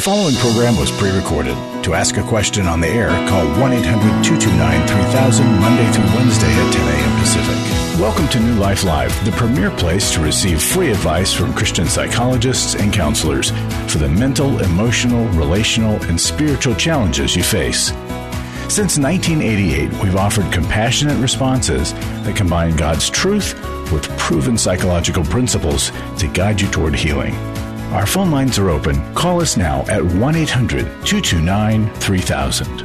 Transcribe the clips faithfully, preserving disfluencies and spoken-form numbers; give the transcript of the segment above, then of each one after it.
The following program was pre-recorded. To ask a question on the air, call one eight hundred two two nine three thousand Monday through Wednesday at ten a.m. Pacific. Welcome to New Life Live, the premier place to receive free advice from Christian psychologists and counselors for the mental, emotional, relational, and spiritual challenges you face. Since nineteen eighty-eight, we've offered compassionate responses that combine God's truth with proven psychological principles to guide you toward healing. Our phone lines are open. Call us now at one eight hundred two two nine three thousand.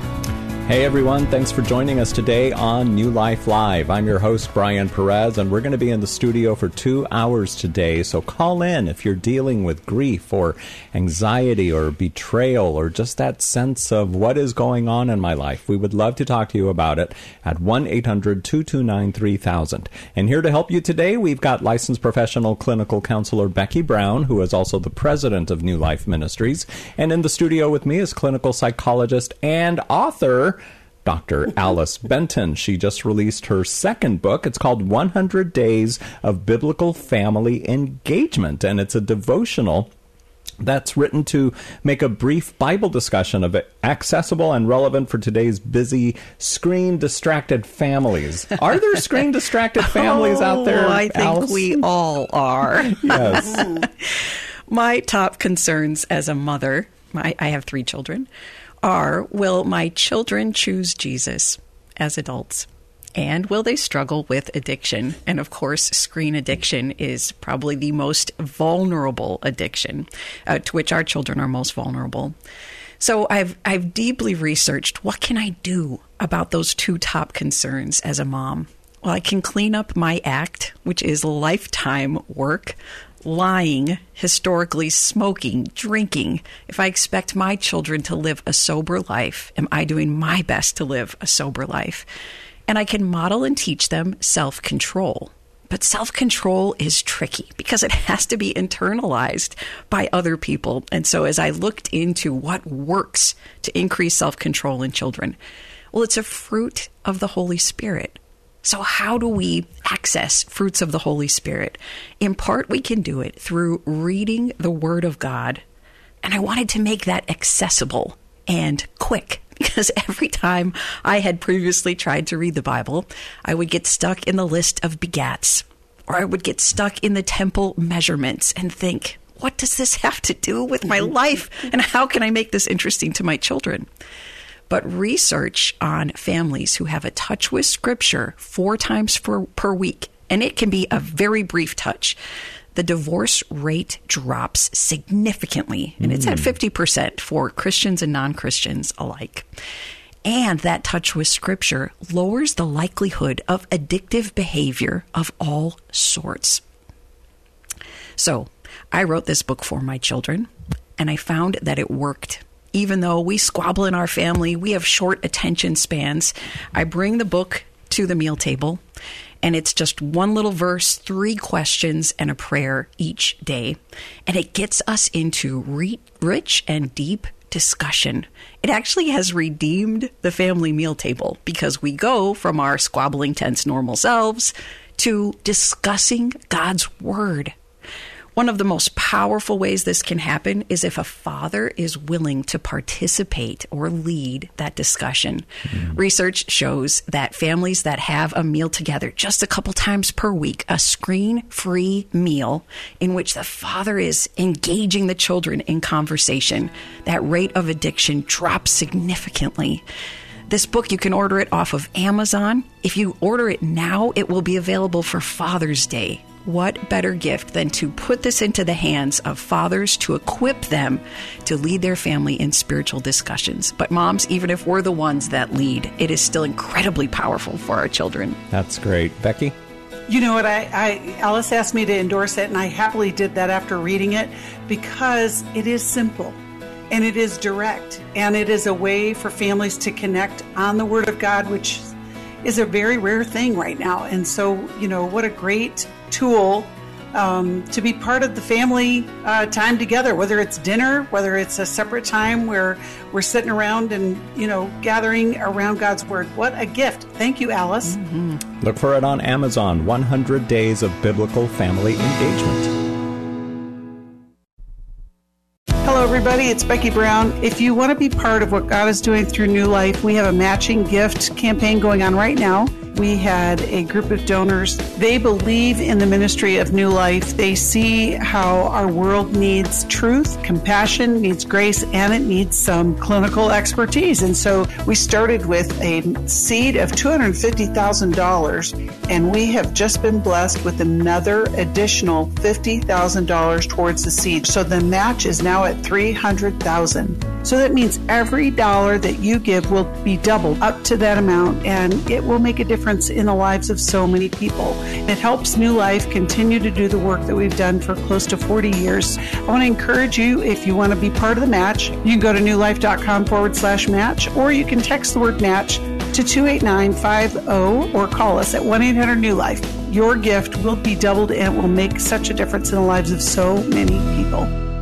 Hey everyone, thanks for joining us today on New Life Live. I'm your host, Brian Perez, and we're going to be in the studio for two hours today. So call in if you're dealing with grief or anxiety or betrayal or just that sense of what is going on in my life. We would love to talk to you about it at one eight hundred two two nine three thousand. And here to help you today, we've got licensed professional clinical counselor Becky Brown, who is also the president of New Life Ministries. And in the studio with me is clinical psychologist and author Doctor Alice Benton. She just released her second book. It's called one hundred days of Biblical Family Engagement, and it's a devotional that's written to make a brief Bible discussion of it accessible and relevant for today's busy, screen-distracted families. Are there screen-distracted families oh, out there, I think Alice? we all are. Yes. My top concerns as a mother, my, I have three children, are, will my children choose Jesus as adults? And will they struggle with addiction? And of course, screen addiction is probably the most vulnerable addiction uh, to which our children are most vulnerable. So I've I've deeply researched what can I do about those two top concerns as a mom. Well, I can clean up my act, which is lifetime work. Lying, historically smoking, drinking. If I expect my children to live a sober life, am I doing my best to live a sober life? And I can model and teach them self-control. But self-control is tricky because it has to be internalized by other people. And so as I looked into what works to increase self-control in children, well, it's a fruit of the Holy Spirit. So how do we access fruits of the Holy Spirit? In part, we can do it through reading the Word of God. And I wanted to make that accessible and quick because every time I had previously tried to read the Bible, I would get stuck in the list of begats, or I would get stuck in the temple measurements and think, what does this have to do with my life? And how can I make this interesting to my children? But research on families who have a touch with Scripture four times per, per week, and it can be a very brief touch, the divorce rate drops significantly. And mm. it's at fifty percent for Christians and non-Christians alike. And that touch with Scripture lowers the likelihood of addictive behavior of all sorts. So I wrote this book for my children, and I found that it worked. Even though we squabble in our family, we have short attention spans, I bring the book to the meal table, and it's just one little verse, three questions, and a prayer each day. And it gets us into re- rich and deep discussion. It actually has redeemed the family meal table because we go from our squabbling, tense, normal selves to discussing God's Word. One of the most powerful ways this can happen is if a father is willing to participate or lead that discussion. Mm. Research shows that families that have a meal together just a couple times per week, a screen-free meal in which the father is engaging the children in conversation, that rate of addiction drops significantly. This book, you can order it off of Amazon. If you order it now, it will be available for Father's Day. What better gift than to put this into the hands of fathers to equip them to lead their family in spiritual discussions. But moms, even if we're the ones that lead, it is still incredibly powerful for our children. That's great. Becky? You know what, I, I Alice asked me to endorse it, and I happily did that after reading it because it is simple. And it is direct, and it is a way for families to connect on the Word of God, which is a very rare thing right now. And so, you know, what a great tool um, to be part of the family uh, time together, whether it's dinner, whether it's a separate time where we're sitting around and, you know, gathering around God's Word. What a gift. Thank you, Alice. Mm-hmm. Look for it on Amazon, one hundred days of Biblical Family Engagement. Hello, everybody. It's Becky Brown. If you want to be part of what God is doing through New Life, we have a matching gift campaign going on right now. We had a group of donors. They believe in the ministry of New Life. They see how our world needs truth, compassion, needs grace, and it needs some clinical expertise. And so we started with a seed of two hundred fifty thousand dollars, and we have just been blessed with another additional fifty thousand dollars towards the seed. So the match is now at three hundred thousand dollars. So that means every dollar that you give will be doubled up to that amount, and it will make a difference in the lives of so many people. It helps New Life continue to do the work that we've done for close to forty years. I want to encourage you, if you want to be part of the match, you can go to newlife.com forward slash match, or you can text the word match to two eight nine five zero or call us at one eight hundred new life. Your gift will be doubled and it will make such a difference in the lives of so many people.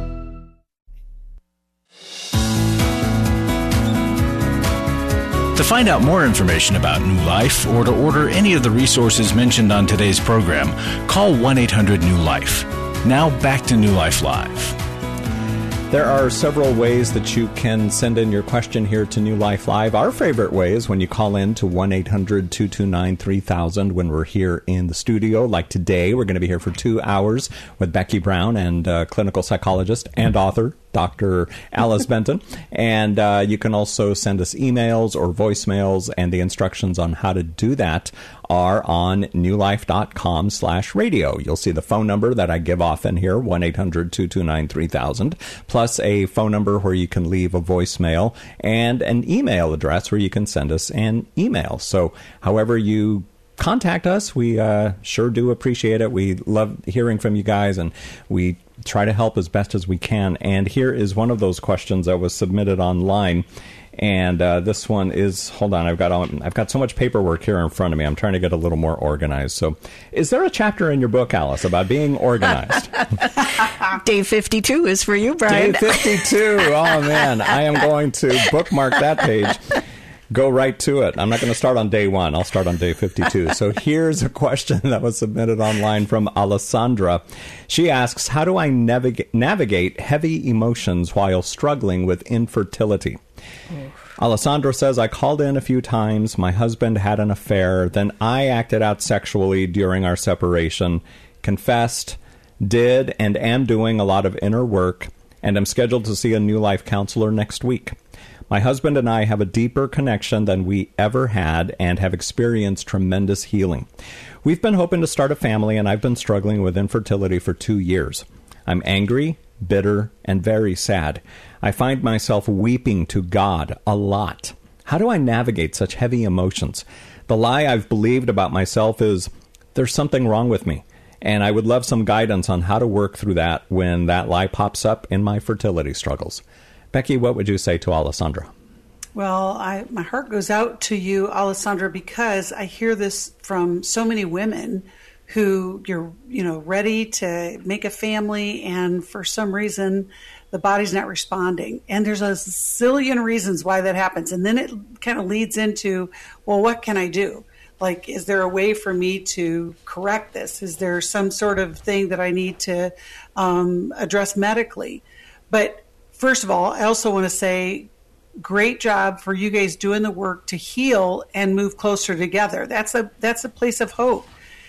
To find out more information about New Life or to order any of the resources mentioned on today's program, call one eight hundred new life. Now back to New Life Live. There are several ways that you can send in your question here to New Life Live. Our favorite way is when you call in to one eight hundred two two nine three thousand when we're here in the studio. Like today, we're going to be here for two hours with Becky Brown and uh, clinical psychologist and author Doctor Alice Benton. And uh, you can also send us emails or voicemails, and the instructions on how to do that are on newlife.com slash radio. You'll see the phone number that I give often here, one eight hundred two two nine three thousand, plus a phone number where you can leave a voicemail and an email address where you can send us an email. So however you contact us, we uh, sure do appreciate it. We love hearing from you guys, and we try to help as best as we can. And here is one of those questions that was submitted online. And uh, this one is, hold on, I've got I've got so much paperwork here in front of me. I'm trying to get a little more organized. So is there a chapter in your book, Alice, about being organized? Day fifty-two is for you, Brian. Day fifty-two. Oh, man. I am going to bookmark that page. Go right to it. I'm not going to start on day one. I'll start on day fifty-two. So here's a question that was submitted online from Alessandra. She asks, how do I navigate, navigate heavy emotions while struggling with infertility? Oof. Alessandra says, I called in a few times. My husband had an affair. Then I acted out sexually during our separation, confessed, did and am doing a lot of inner work, and am scheduled to see a New Life counselor next week. My husband and I have a deeper connection than we ever had and have experienced tremendous healing. We've been hoping to start a family, and I've been struggling with infertility for two years. I'm angry, bitter, and very sad. I find myself weeping to God a lot. How do I navigate such heavy emotions? The lie I've believed about myself is there's something wrong with me, and I would love some guidance on how to work through that when that lie pops up in my fertility struggles. Becky, what would you say to Alessandra? Well, I, my heart goes out to you, Alessandra, because I hear this from so many women who you're, you know, ready to make a family, and for some reason the body's not responding. And there's a zillion reasons why that happens. And then it kind of leads into, well, what can I do? Like, is there a way for me to correct this? Is there some sort of thing that I need to um, address medically? But first of all, I also want to say, great job for you guys doing the work to heal and move closer together. That's a that's a place of hope.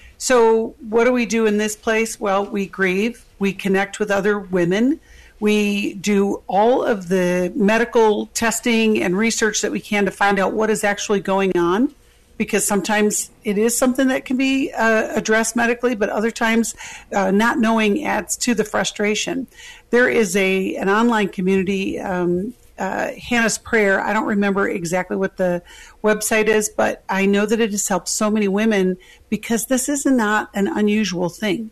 So what do we do in this place? Well, we grieve. We connect with other women. We do all of the medical testing and research that we can to find out what is actually going on, because sometimes it is something that can be uh, addressed medically, but other times uh, not knowing adds to the frustration. There is a an online community, um, uh, Hannah's Prayer. I don't remember exactly what the website is, but I know that it has helped so many women, because this is not an unusual thing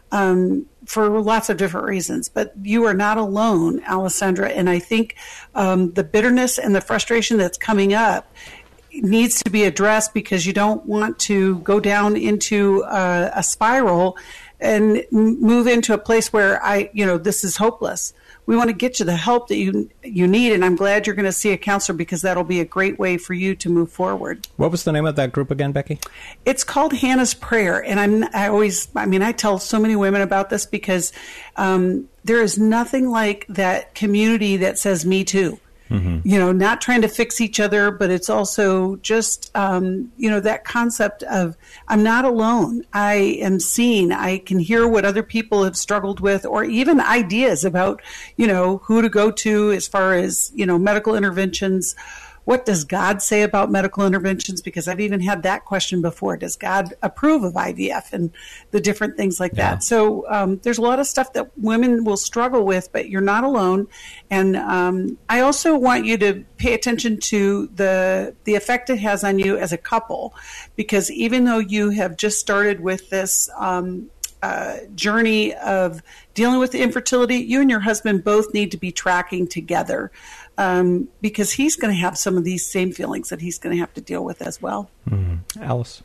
um, for lots of different reasons. But you are not alone, Alessandra, and I think um, the bitterness and the frustration that's coming up needs to be addressed, because you don't want to go down into a, a spiral and move into a place where I, you know, this is hopeless. we want to get you the help that you you need. And I'm glad you're going to see a counselor, because that'll be a great way for you to move forward. What was the name of that group again, Becky? It's called Hannah's Prayer. And I'm, I always, I mean, I tell so many women about this, because um, there is nothing like that community that says, me too. Mm-hmm. You know, not trying to fix each other, but it's also just, um, you know, that concept of, I'm not alone. I am seen. I can hear what other people have struggled with, or even ideas about, you know, who to go to as far as, you know, medical interventions. What does God say about medical interventions? Because I've even had that question before. Does God approve of I V F and the different things like yeah. that? So um, there's a lot of stuff that women will struggle with, but you're not alone. And um, I also want you to pay attention to the the effect it has on you as a couple, because even though you have just started with this um, uh, journey of dealing with the infertility, you and your husband both need to be tracking together. Um, because he's going to have some of these same feelings that he's going to have to deal with as well. Mm-hmm. Alice?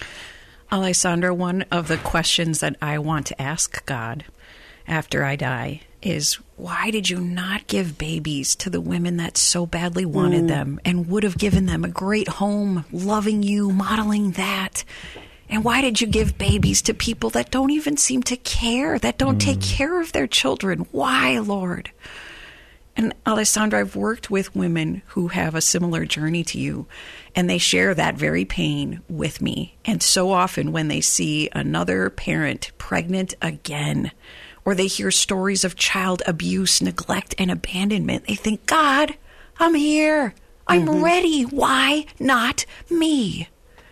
Alessandra, one of the questions that I want to ask God after I die is, why did you not give babies to the women that so badly wanted mm. them and would have given them a great home, loving you, modeling that? And why did you give babies to people that don't even seem to care, that don't mm. take care of their children? Why, Lord? And Alessandra, I've worked with women who have a similar journey to you, and they share that very pain with me. And so often when they see another parent pregnant again, or they hear stories of child abuse, neglect, and abandonment, they think, God, I'm here. I'm mm-hmm. ready. Why not me?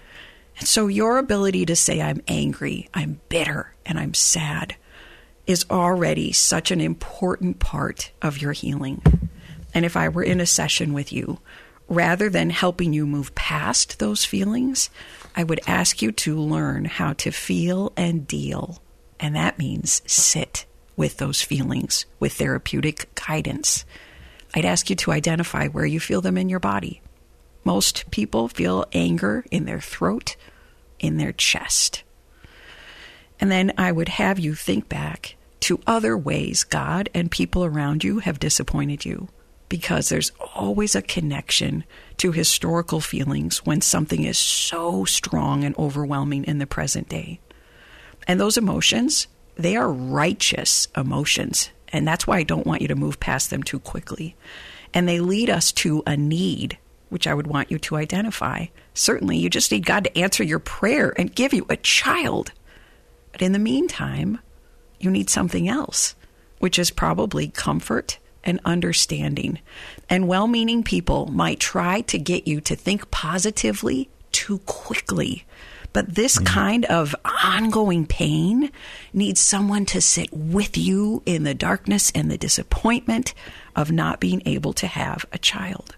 And so your ability to say, I'm angry, I'm bitter, and I'm sad is already such an important part of your healing. And if I were in a session with you, rather than helping you move past those feelings, I would ask you to learn how to feel and deal. And that means sit with those feelings with therapeutic guidance. I'd ask you to identify where you feel them in your body. Most people feel anger in their throat, in their chest. And then I would have you think back to other ways God and people around you have disappointed you, because there's always a connection to historical feelings when something is so strong and overwhelming in the present day. And those emotions, they are righteous emotions, and that's why I don't want you to move past them too quickly. And they lead us to a need, which I would want you to identify. Certainly, you just need God to answer your prayer and give you a child. But in the meantime, you need something else, which is probably comfort and understanding. And well-meaning people might try to get you to think positively too quickly. But this mm-hmm. kind of ongoing pain needs someone to sit with you in the darkness and the disappointment of not being able to have a child.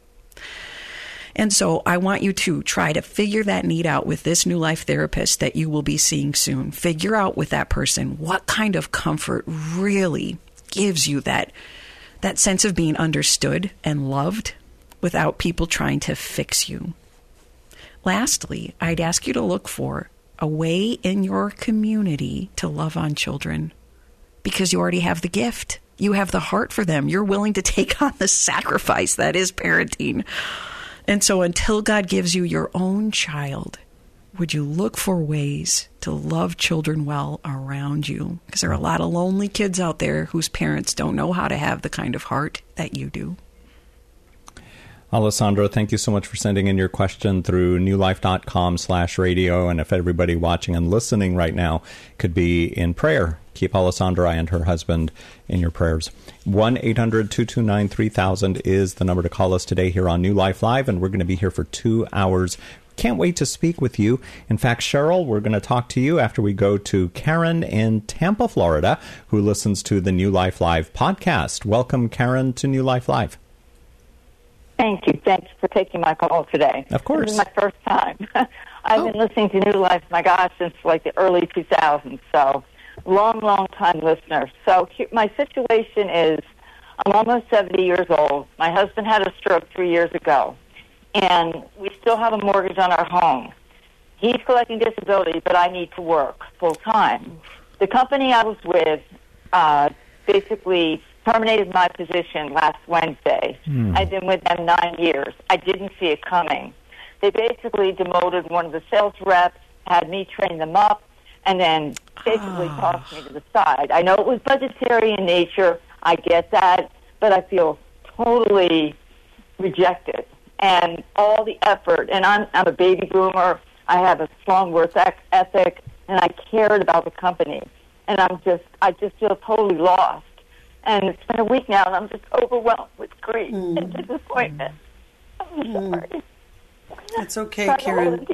And so I want you to try to figure that need out with this New Life therapist that you will be seeing soon. Figure out with that person what kind of comfort really gives you that, that sense of being understood and loved without people trying to fix you. Lastly, I'd ask you to look for a way in your community to love on children, because you already have the gift. You have the heart for them. You're willing to take on the sacrifice that is parenting. And so until God gives you your own child, would you look for ways to love children well around you? Because there are a lot of lonely kids out there whose parents don't know how to have the kind of heart that you do. Alessandra, thank you so much for sending in your question through newlife.com slash radio. And if everybody watching and listening right now could be in prayer, keep Alessandra and her husband in your prayers. one eight hundred two two nine three thousand is the number to call us today here on New Life Live, and we're going to be here for two hours. Can't wait to speak with you. In fact, Cheryl, we're going to talk to you after we go to Karen in Tampa, Florida, who listens to the New Life Live podcast. Welcome, Karen, to New Life Live. Thank you. Thanks for taking my call today. Of course. This is my first time. I've oh. been listening to New Life, my gosh, since like the early two thousands, so long, long time listener. So my situation is I'm almost seventy years old. My husband had a stroke three years ago, and we still have a mortgage on our home. He's collecting disability, but I need to work full time. The company I was with uh, basically terminated my position last Wednesday. Mm. I've been with them nine years. I didn't see it coming. They basically demoted one of the sales reps, had me train them up, and then basically oh. tossed me to the side. I know it was budgetary in nature. I get that, but I feel totally rejected. And all the effort, and I'm, I'm a baby boomer. I have a strong work ethic, and I cared about the company. And I'm just, I just feel totally lost. And it's been a week now, and I'm just overwhelmed with grief mm. and disappointment. I'm mm. sorry. It's okay, Karen.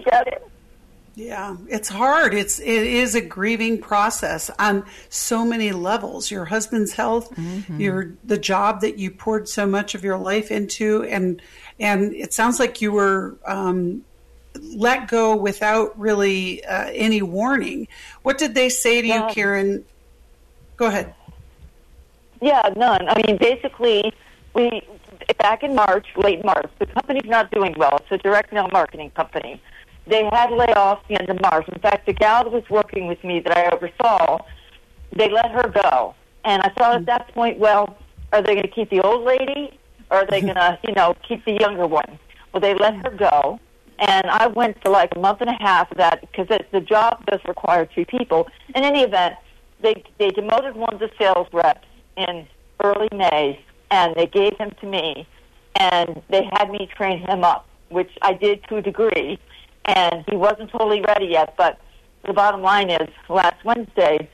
Yeah, it's hard. It's it is a grieving process on so many levels. Your husband's health, mm-hmm. your the job that you poured so much of your life into, and and it sounds like you were um, let go without really uh, any warning. What did they say to yeah. you, Karen? Go ahead. Yeah, none. I mean, basically, we back in March, late March, the company's not doing well. It's a direct mail marketing company. They had layoffs the end of March. In fact, the gal that was working with me that I oversaw, they let her go. And I thought at that point, well, are they going to keep the old lady, or are they going to, you know, keep the younger one? Well, they let her go. And I went for like a month and a half of that because the job does require two people. In any event, they they demoted one of the sales reps in early May, and they gave him to me, and they had me train him up, which I did to a degree. And he wasn't totally ready yet, but the bottom line is, last Wednesday,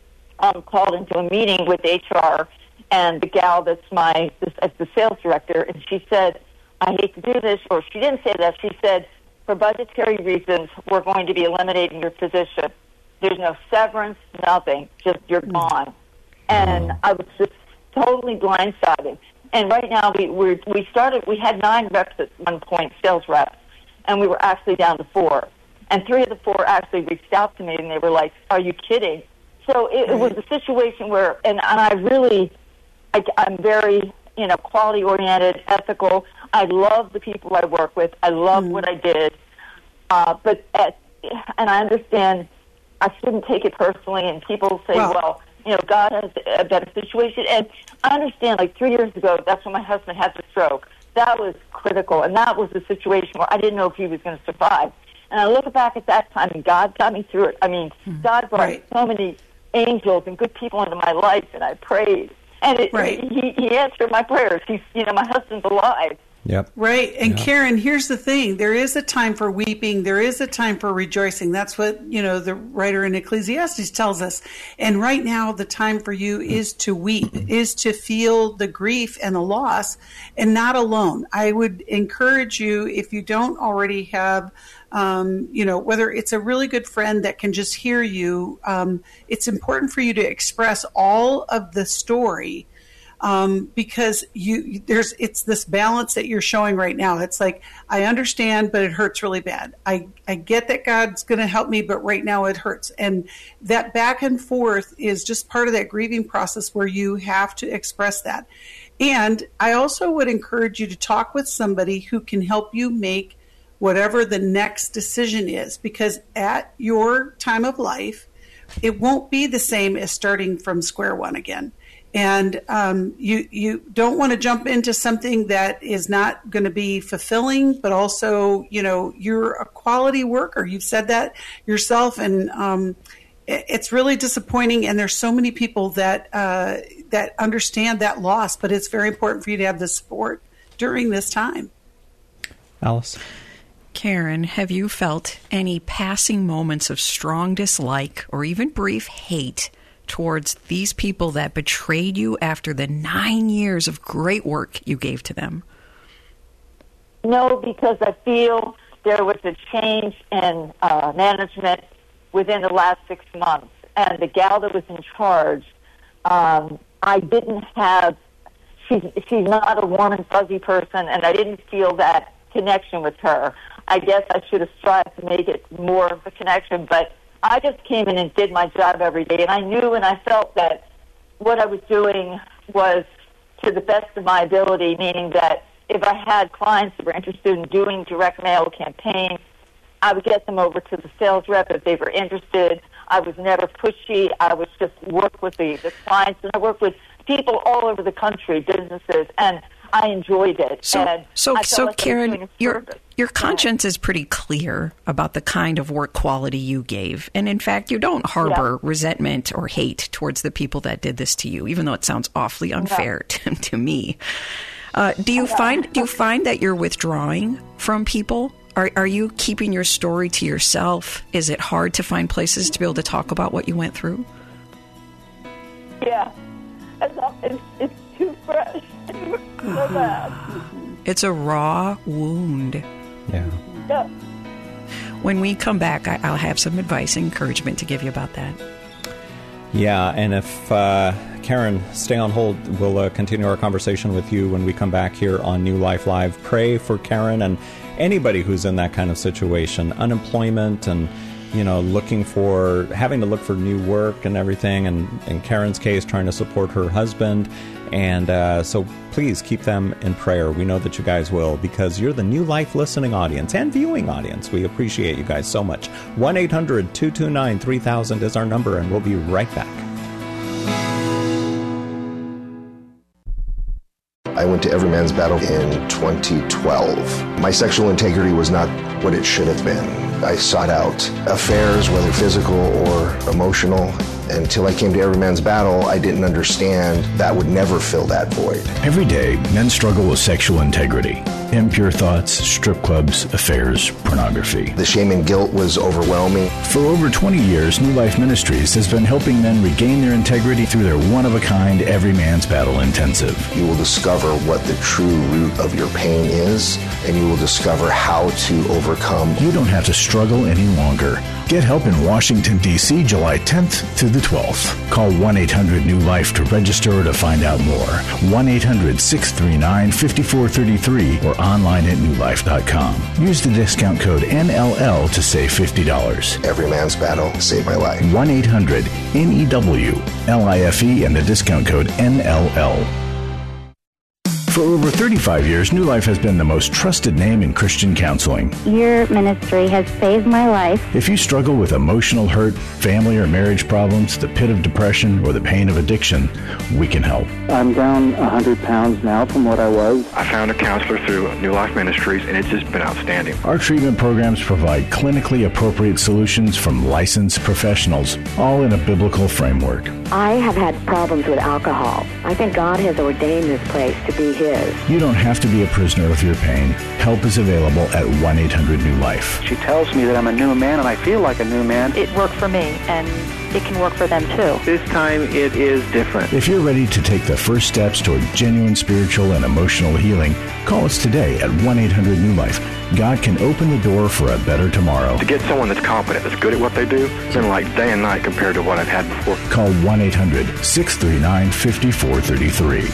I'm called into a meeting with H R and the gal that's my that's the sales director, and she said, I hate to do this, or she didn't say that. She said, for budgetary reasons, we're going to be eliminating your position. There's no severance, nothing, just you're gone. And I was just totally blindsided. And right now, we we're, we started, we had nine reps at one point, sales reps. And we were actually down to four. And three of the four actually reached out to me, and they were like, are you kidding? So it, it was a situation where, and, and I really, I, I'm very, you know, quality-oriented, ethical. I love the people I work with. I love mm. what I did. Uh, but, at, and I understand I shouldn't take it personally, and people say, well, well you know, God has a better situation. And I understand, like three years ago, that's when my husband had the stroke. That was critical, and that was the situation where I didn't know if he was going to survive. And I look back at that time, and God got me through it. I mean, mm-hmm. God brought right. so many angels and good people into my life, and I prayed. And it, right. he, he answered my prayers. He's, you know, my husband's alive. Yep. Right. And yep. Karen, here's the thing. There is a time for weeping. There is a time for rejoicing. That's what, you know, the writer in Ecclesiastes tells us. And right now, the time for you is to weep, is to feel the grief and the loss, and not alone. I would encourage you, if you don't already have, um, you know, whether it's a really good friend that can just hear you, um, it's important for you to express all of the story. Um, because you, there's, it's this balance that you're showing right now. It's like, I understand, but it hurts really bad. I, I get that God's going to help me, but right now it hurts. And that back and forth is just part of that grieving process where you have to express that. And I also would encourage you to talk with somebody who can help you make whatever the next decision is, because at your time of life, it won't be the same as starting from square one again. And um, you you don't want to jump into something that is not going to be fulfilling, but also, you know, you're a quality worker. You've said that yourself, and um, it, it's really disappointing. And there's so many people that uh, that understand that loss, but it's very important for you to have the support during this time. Alice? Karen, have you felt any passing moments of strong dislike or even brief hate towards these people that betrayed you after the nine years of great work you gave to them? No, because I feel there was a change in uh, management within the last six months. And the gal that was in charge, um, I didn't have, she's, she's not a warm and fuzzy person, and I didn't feel that connection with her. I guess I should have strived to make it more of a connection, but I just came in and did my job every day, and I knew and I felt that what I was doing was to the best of my ability, meaning that if I had clients that were interested in doing direct mail campaigns, I would get them over to the sales rep if they were interested. I was never pushy. I would just work with the, the clients, and I worked with people all over the country, businesses, and I enjoyed it. So, and so, I so like Karen, your service. your conscience is pretty clear about the kind of work quality you gave, and in fact, you don't harbor yeah. resentment or hate towards the people that did this to you, even though it sounds awfully unfair to, to me. Uh, do you find do you find that you're withdrawing from people? Are are you keeping your story to yourself? Is it hard to find places to be able to talk about what you went through? Yeah, it's, it's, it's too fresh. So bad. It's a raw wound. Yeah. Yeah. When we come back, I, I'll have some advice and encouragement to give you about that. Yeah, and if uh, Karen, stay on hold. We'll uh, continue our conversation with you when we come back here on New Life Live. Pray for Karen and anybody who's in that kind of situation, unemployment and, you know, looking for, having to look for new work and everything, and in Karen's case, trying to support her husband. And uh, so please keep them in prayer. We know that you guys will, because you're the New Life listening audience and viewing audience. We appreciate you guys so much. one eight hundred two two nine three thousand is our number, and we'll be right back. I went to Every Man's Battle in twenty twelve. My sexual integrity was not what it should have been. I sought out affairs, whether physical or emotional. Until I came to Every Man's Battle, I didn't understand that would never fill that void. Every day, men struggle with sexual integrity. Impure thoughts, strip clubs, affairs, pornography. The shame and guilt was overwhelming. For over twenty years, New Life Ministries has been helping men regain their integrity through their one-of-a-kind Every Man's Battle Intensive. You will discover what the true root of your pain is, and you will discover how to overcome. You don't have to struggle any longer. Get help in Washington, D C, July tenth through the twelfth. Call one eight hundred new life to register or to find out more. one eight hundred six three nine five four three three or online at new life dot com. Use the discount code N L L to save fifty dollars. Every Man's Battle saved my life. one eight hundred N E W L I F E and the discount code N L L. For over thirty-five years, New Life has been the most trusted name in Christian counseling. Your ministry has saved my life. If you struggle with emotional hurt, family or marriage problems, the pit of depression, or the pain of addiction, we can help. I'm down one hundred pounds now from what I was. I found a counselor through New Life Ministries, and it's just been outstanding. Our treatment programs provide clinically appropriate solutions from licensed professionals, all in a biblical framework. I have had problems with alcohol. I think God has ordained this place to be His. You don't have to be a prisoner of your pain. Help is available at one eight hundred new life. She tells me that I'm a new man, and I feel like a new man. It worked for me, and it can work for them too. This time it is different. If you're ready to take the first steps toward genuine spiritual and emotional healing, call us today at one eight hundred new life. God can open the door for a better tomorrow. To get someone that's competent, that's good at what they do, it's been like day and night compared to what I've had before. Call one eight hundred six three nine five four three three.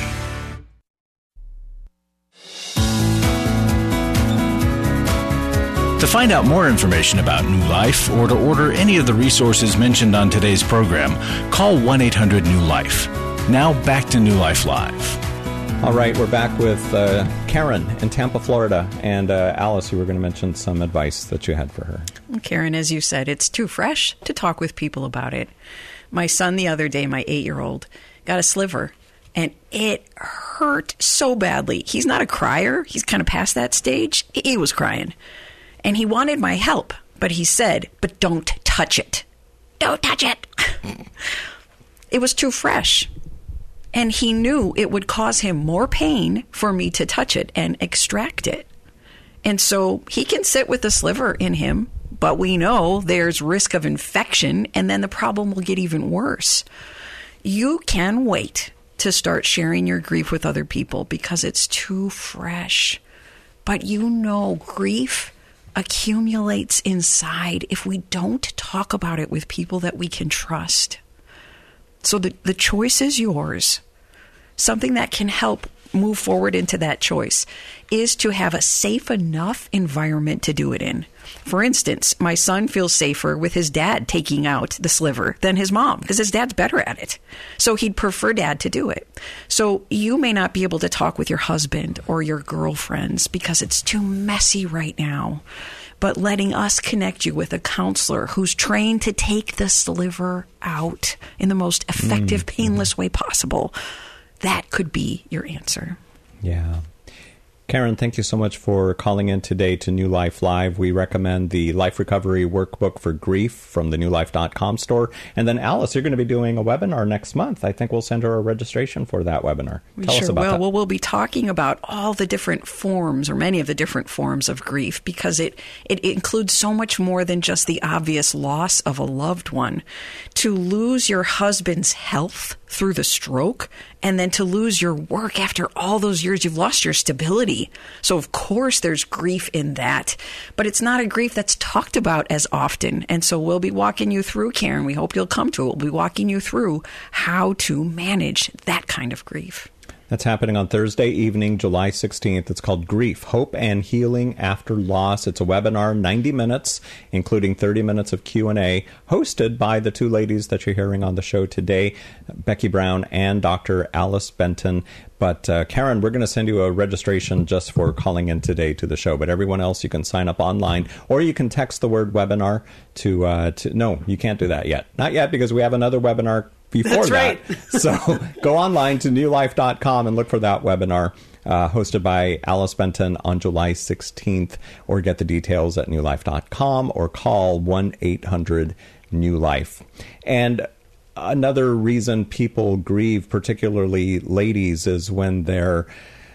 To find out more information about New Life or to order any of the resources mentioned on today's program, call one eight hundred new life. Now back to New Life Live. All right, we're back with uh, Karen in Tampa, Florida. And uh, Alice, you were going to mention some advice that you had for her. Karen, as you said, it's too fresh to talk with people about it. My son the other day, my eight-year-old, got a sliver, and it hurt so badly. He's not a crier. He's kind of past that stage. He was crying. And he wanted my help, but he said, but don't touch it. Don't touch it. It was too fresh. And he knew it would cause him more pain for me to touch it and extract it. And so he can sit with a sliver in him, but we know there's risk of infection, and then the problem will get even worse. You can wait to start sharing your grief with other people because it's too fresh. But you know, grief accumulates inside if we don't talk about it with people that we can trust. So the, the choice is yours. Something that can help move forward into that choice is to have a safe enough environment to do it in. For instance, my son feels safer with his dad taking out the sliver than his mom because his dad's better at it. So he'd prefer dad to do it. So you may not be able to talk with your husband or your girlfriends because it's too messy right now. But letting us connect you with a counselor who's trained to take the sliver out in the most effective, mm-hmm. painless way possible that could be your answer. Yeah. Karen, thank you so much for calling in today to New Life Live. We recommend the Life Recovery Workbook for Grief from the new life dot com store. And then, Alice, you're going to be doing a webinar next month. I think we'll send her a registration for that webinar. We Tell sure us about will. that. Well, we'll be talking about all the different forms, or many of the different forms of grief, because it, it includes so much more than just the obvious loss of a loved one. To lose your husband's health through the stroke, and then to lose your work after all those years, you've lost your stability. So, of course, there's grief in that. But it's not a grief that's talked about as often. And so we'll be walking you through, Karen. We hope you'll come to it. We'll be walking you through how to manage that kind of grief. That's happening on Thursday evening, July sixteenth. It's called Grief, Hope and Healing After Loss. It's a webinar, ninety minutes, including thirty minutes of Q and A, hosted by the two ladies that you're hearing on the show today, Becky Brown and Doctor Alice Benton. But, uh, Karen, we're going to send you a registration just for calling in today to the show. But everyone else, you can sign up online, or you can text the word webinar to, uh, to no, you can't do that yet. Not yet, because we have another webinar before That's that. Right. So go online to new life dot com and look for that webinar uh, hosted by Alice Benton on July sixteenth, or get the details at new life dot com or call one eight hundred new life. And another reason people grieve, particularly ladies, is when their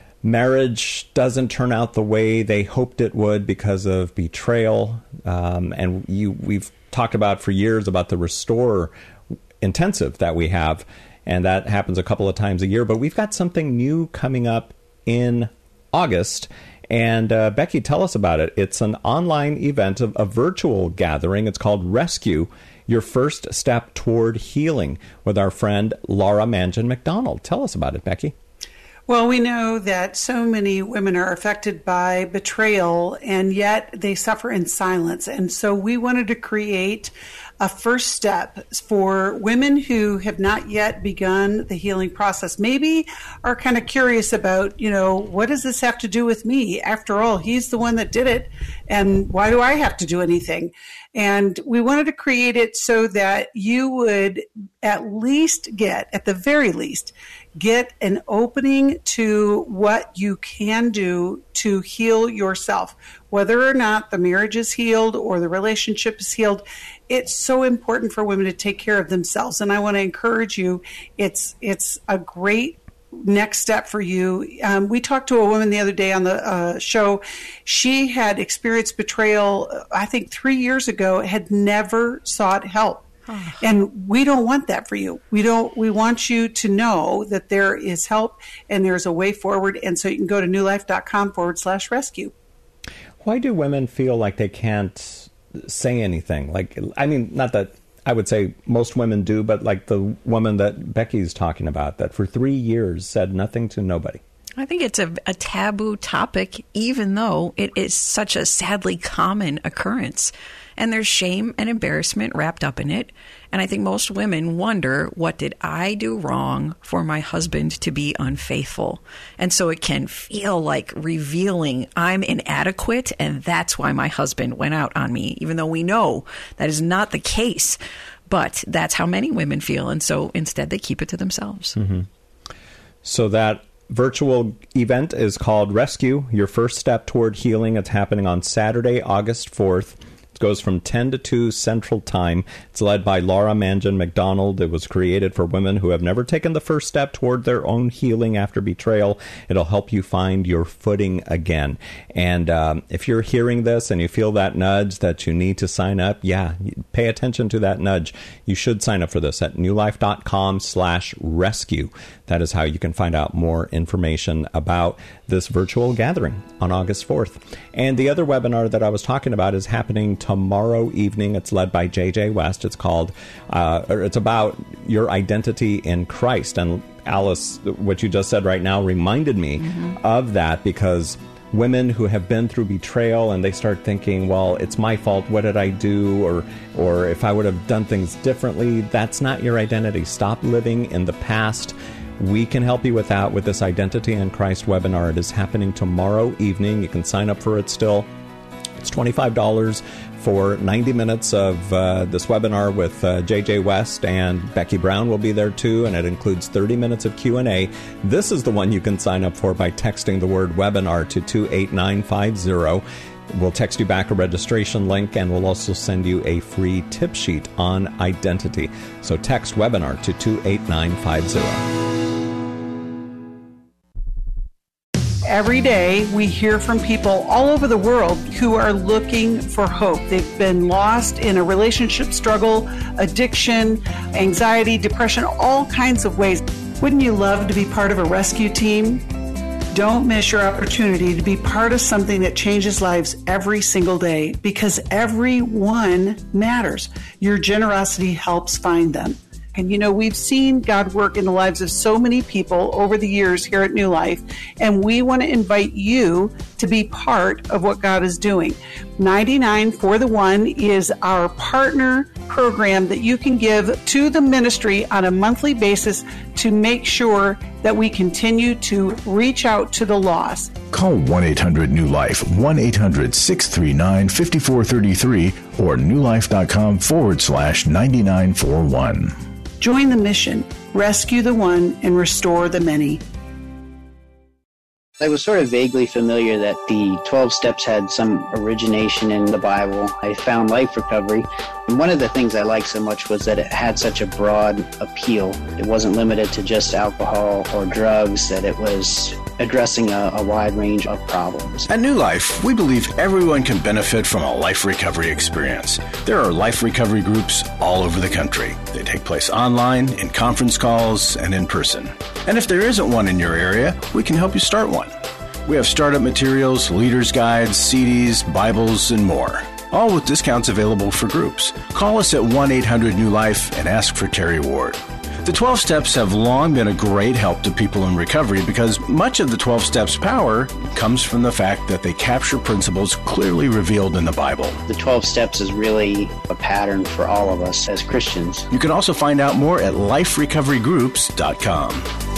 marriage doesn't turn out the way they hoped it would because of betrayal. Um, and you, we've talked about for years about the Restore intensive that we have, and that happens a couple of times a year. But we've got something new coming up in August. And uh, Becky, tell us about it. It's an online event, a, a virtual gathering. It's called Rescue, Your First Step Toward Healing, with our friend Laura Mangan McDonald. Tell us about it, Becky. Well, we know that so many women are affected by betrayal, and yet they suffer in silence. And so we wanted to create a first step for women who have not yet begun the healing process, maybe are kind of curious about, you know, what does this have to do with me? After all, he's the one that did it, and why do I have to do anything? And we wanted to create it so that you would at least get, at the very least, get an opening to what you can do to heal yourself. Whether or not the marriage is healed or the relationship is healed, it's so important for women to take care of themselves. And I want to encourage you, it's it's a great next step for you. Um, we talked to a woman the other day on the uh, show. She had experienced betrayal, I think three years ago, had never sought help. And we don't want that for you. We don't. We want you to know that there is help and there's a way forward. And so you can go to new life dot com forward slash rescue. Why do women feel like they can't say anything? Like, I mean, not that I would say most women do, but like the woman that Becky's talking about, that for three years said nothing to nobody. I think it's a, a taboo topic, even though it is such a sadly common occurrence. And there's shame and embarrassment wrapped up in it. And I think most women wonder, what did I do wrong for my husband to be unfaithful? And so it can feel like revealing I'm inadequate, and that's why my husband went out on me, even though we know that is not the case. But that's how many women feel. And so instead they keep it to themselves. Mm-hmm. So that virtual event is called Rescue, Your First Step Toward Healing. It's happening on Saturday, August fourth. Goes from ten to two Central Time. It's led by Laura Mangan McDonald. It was created for women who have never taken the first step toward their own healing after betrayal. It'll help you find your footing again. And um, if you're hearing this and you feel that nudge that you need to sign up, yeah, pay attention to that nudge. You should sign up for this at new life dot com slash rescue. That is how you can find out more information about this virtual gathering on August fourth. And the other webinar that I was talking about is happening tomorrow evening. It's led by J J West. It's called, uh, or it's about your identity in Christ. And Alice, what you just said right now reminded me mm-hmm. of that, because women who have been through betrayal and they start thinking, well, it's my fault. What did I do? Or, or if I would have done things differently, that's not your identity. Stop living in the past. We can help you with that with this Identity in Christ webinar. It is happening tomorrow evening. You can sign up for it still. It's twenty-five dollars for ninety minutes of uh, this webinar with uh, J J West, and Becky Brown will be there too, and it includes thirty minutes of Q and A. This is the one you can sign up for by texting the word webinar to two eight nine five zero. We'll text you back a registration link, and we'll also send you a free tip sheet on identity. So text webinar to two eight nine five zero. Every day we hear from people all over the world who are looking for hope. They've been lost in a relationship struggle, addiction, anxiety, depression, all kinds of ways. Wouldn't you love to be part of a rescue team? Don't miss your opportunity to be part of something that changes lives every single day, because everyone matters. Your generosity helps find them. And you know, we've seen God work in the lives of so many people over the years here at New Life, and we want to invite you to be part of what God is doing. ninety-nine for the One is our partner program that you can give to the ministry on a monthly basis to make sure that we continue to reach out to the lost. Call one eight hundred new life, one eight hundred six three nine five four three three, or newlife.com forward slash 9941. Join the mission, rescue the one, and restore the many. I was sort of vaguely familiar that the twelve steps had some origination in the Bible. I found Life Recovery, and one of the things I liked so much was that it had such a broad appeal. It wasn't limited to just alcohol or drugs, that it was addressing a, a wide range of problems. At New Life, we believe everyone can benefit from a life recovery experience. There are life recovery groups all over the country. They take place online, in conference calls, and in person. And if there isn't one in your area, we can help you start one. We have startup materials, leaders' guides, C Ds, Bibles, and more. All with discounts available for groups. Call us at one eight hundred new life and ask for Terry Ward. The twelve Steps have long been a great help to people in recovery because much of the twelve Steps power comes from the fact that they capture principles clearly revealed in the Bible. The twelve Steps is really a pattern for all of us as Christians. You can also find out more at life recovery groups dot com.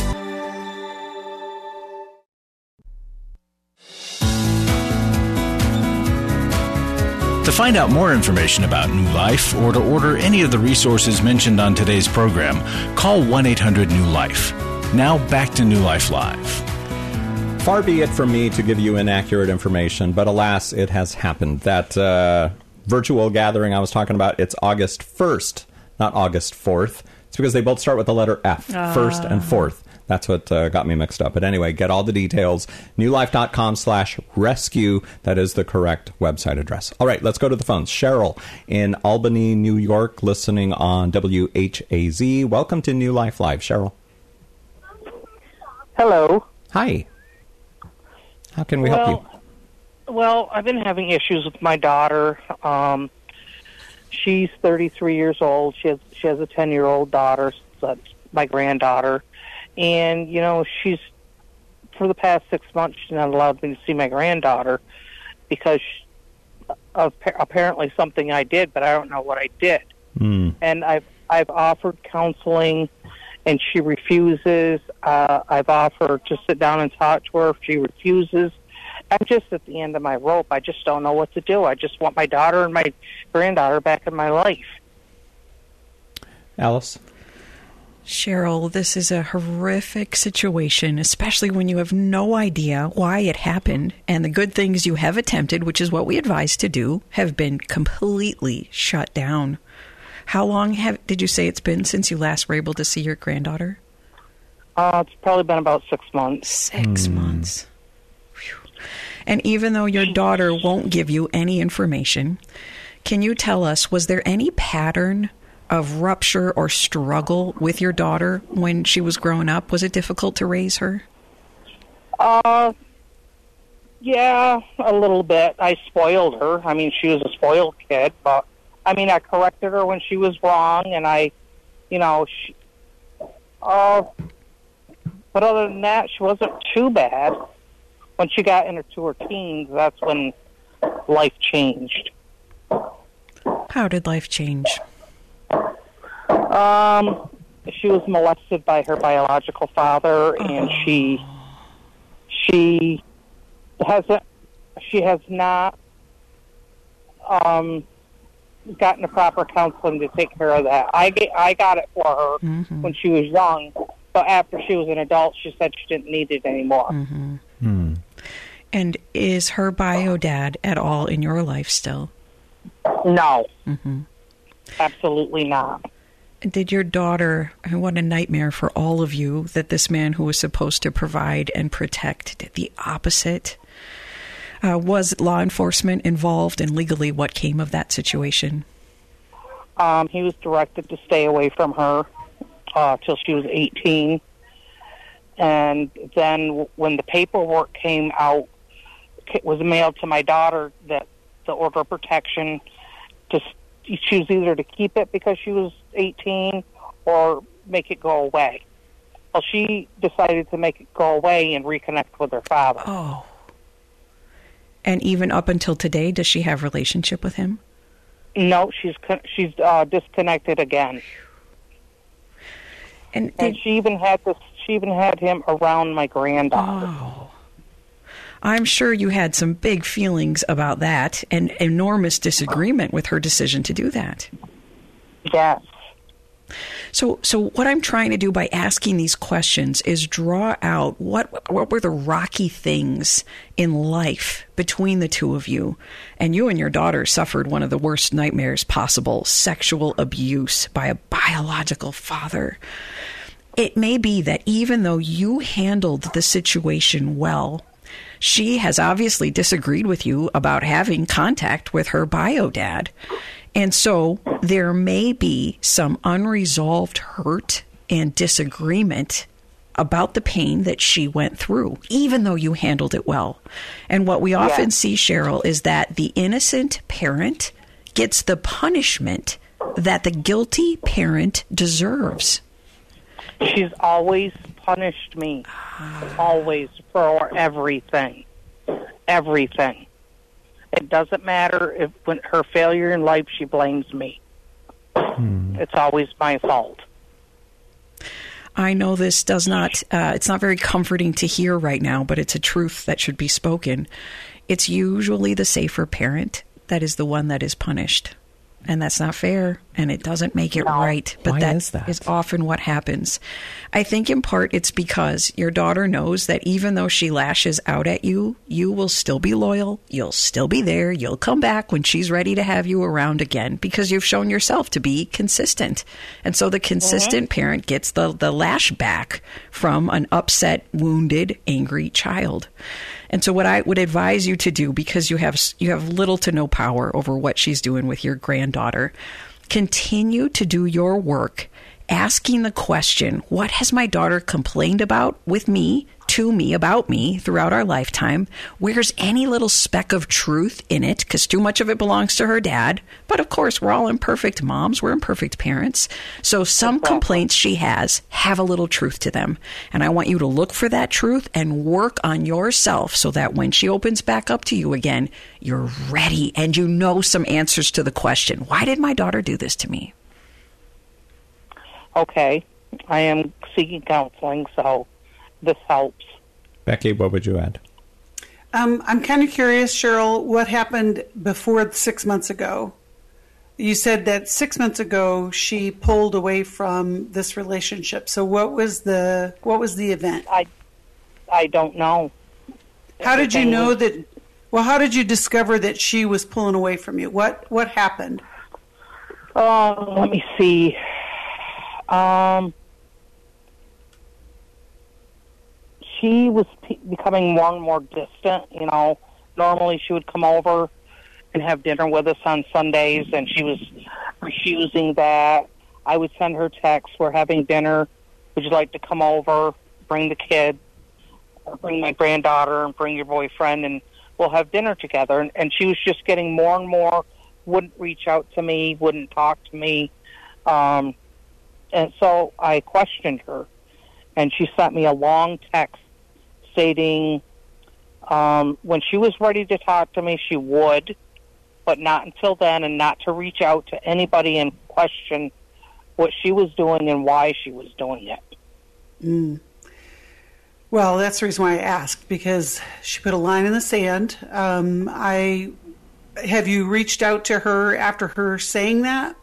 To find out more information about New Life or to order any of the resources mentioned on today's program, call one eight hundred new life. Now back to New Life Live. Far be it from me to give you inaccurate information, but alas, it has happened. That uh, virtual gathering I was talking about, it's August first, not August fourth. It's because they both start with the letter F, uh. first and fourth. That's what uh, got me mixed up. But anyway, get all the details. newlife.com slash rescue. That is the correct website address. All right, let's go to the phones. Cheryl in Albany, New York, listening on W H A Z. Welcome to New Life Live. Cheryl. Hello. Hi. How can we well, help you? Well, I've been having issues with my daughter. Um, she's thirty-three years old. She has, she has a ten-year-old daughter. So that's my granddaughter. And, you know, she's, for the past six months, she's not allowed me to see my granddaughter because of apparently something I did, but I don't know what I did. Mm. And I've, I've offered counseling, and she refuses. Uh, I've offered to sit down and talk to her if she refuses. I'm just at the end of my rope. I just don't know what to do. I just want my daughter and my granddaughter back in my life. Alice? Cheryl, this is a horrific situation, especially when you have no idea why it happened, and the good things you have attempted, which is what we advise to do, have been completely shut down. How long have did you say it's been since you last were able to see your granddaughter? Uh, it's probably been about six months. Six mm. months. Whew. And even though your daughter won't give you any information, can you tell us, was there any pattern of rupture or struggle with your daughter when she was growing up? Was it difficult to raise her? Uh, yeah, a little bit. I spoiled her. I mean, she was a spoiled kid, but I mean, I corrected her when she was wrong, and I, you know, she, uh, but other than that, she wasn't too bad. When she got into her teens, that's when life changed. How did life change? Um, she was molested by her biological father, and oh. she she hasn't she has not um, gotten the proper counseling to take care of that. I, get, I got it for her mm-hmm. when she was young, but after she was an adult, she said she didn't need it anymore. Mm-hmm. Hmm. And is her bio dad at all in your life still? No. Mm-hmm. Absolutely not. Did your daughter, what a nightmare for all of you, that this man who was supposed to provide and protect did the opposite? Uh, was law enforcement involved, and legally what came of that situation? Um, he was directed to stay away from her uh, till she was eighteen. And then when the paperwork came out, it was mailed to my daughter that the order of protection to choose either to keep it because she was eighteen or make it go away. Well, she decided to make it go away and reconnect with her father. Oh. And even up until today, does she have a relationship with him? No, she's she's uh, disconnected again. And, and she even had this. She even had him around my granddaughter. Oh. I'm sure you had some big feelings about that and enormous disagreement with her decision to do that. Yes. So so what I'm trying to do by asking these questions is draw out what what were the rocky things in life between the two of you. And you and your daughter suffered one of the worst nightmares possible, sexual abuse by a biological father. It may be that even though you handled the situation well, she has obviously disagreed with you about having contact with her bio dad. And so there may be some unresolved hurt and disagreement about the pain that she went through, even though you handled it well. And what we often yes. see, Cheryl, is that the innocent parent gets the punishment that the guilty parent deserves. She's always punished me, always, for everything, everything. It doesn't matter if when her failure in life, she blames me. Hmm. It's always my fault. I know this does not, uh, it's not very comforting to hear right now, but it's a truth that should be spoken. It's usually the safer parent that is the one that is punished. And that's not fair, and it doesn't make it no. right. But Why that is that? is often what happens. I think in part it's because your daughter knows that even though she lashes out at you, you will still be loyal, you'll still be there, you'll come back when she's ready to have you around again because you've shown yourself to be consistent. And so the consistent mm-hmm. parent gets the, the lash back from an upset, wounded, angry child. And so what I would advise you to do, because you have you have little to no power over what she's doing with your granddaughter, continue to do your work asking the question, what has my daughter complained about with me, to me, about me throughout our lifetime? Where's any little speck of truth in it? Because too much of it belongs to her dad. But of course, we're all imperfect moms. We're imperfect parents. So some complaints she has have a little truth to them. And I want you to look for that truth and work on yourself so that when she opens back up to you again, you're ready and you know some answers to the question, why did my daughter do this to me? Okay, I am seeking counseling, so this helps. Becky, what would you add? Um, I'm kind of curious, Cheryl, what happened before six months ago? You said that six months ago she pulled away from this relationship. So what was the what was the event? I I don't know. How did you know that? Well, how did you discover that she was pulling away from you? What what happened? Um, let me see. Um, she was p- becoming more and more distant. You know, normally she would come over and have dinner with us on Sundays, and she was refusing that. I would send her texts, we're having dinner, would you like to come over, bring the kid, or bring my granddaughter, and bring your boyfriend, and we'll have dinner together. And, and she was just getting more and more, wouldn't reach out to me, wouldn't talk to me. Um, and so I questioned her, and she sent me a long text stating um, when she was ready to talk to me, she would, but not until then, and not to reach out to anybody and question what she was doing and why she was doing it. Mm. Well, that's the reason why I asked, because she put a line in the sand. Um, I have you reached out to her after her saying that?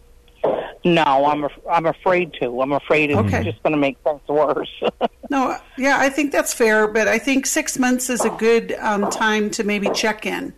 No, I'm af- I'm afraid to. I'm afraid it's Okay. just going to make things worse. No, yeah, I think that's fair, but I think six months is a good um, time to maybe check in.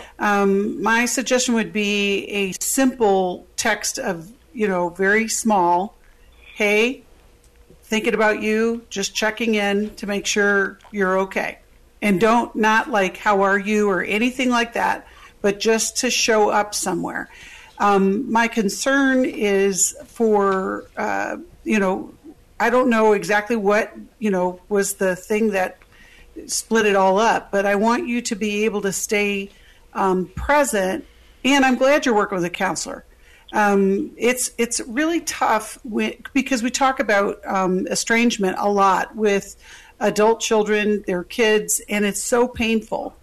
Um, my suggestion would be a simple text of, you know, very small, hey, thinking about you, just checking in to make sure you're okay. And don't, not like, how are you or anything like that, but just to show up somewhere. Um, my concern is for, uh, you know, I don't know exactly what, you know, was the thing that split it all up, but I want you to be able to stay um, present. And I'm glad you're working with a counselor. Um, it's it's really tough when, because we talk about um, estrangement a lot with adult children, their kids, and it's so painful.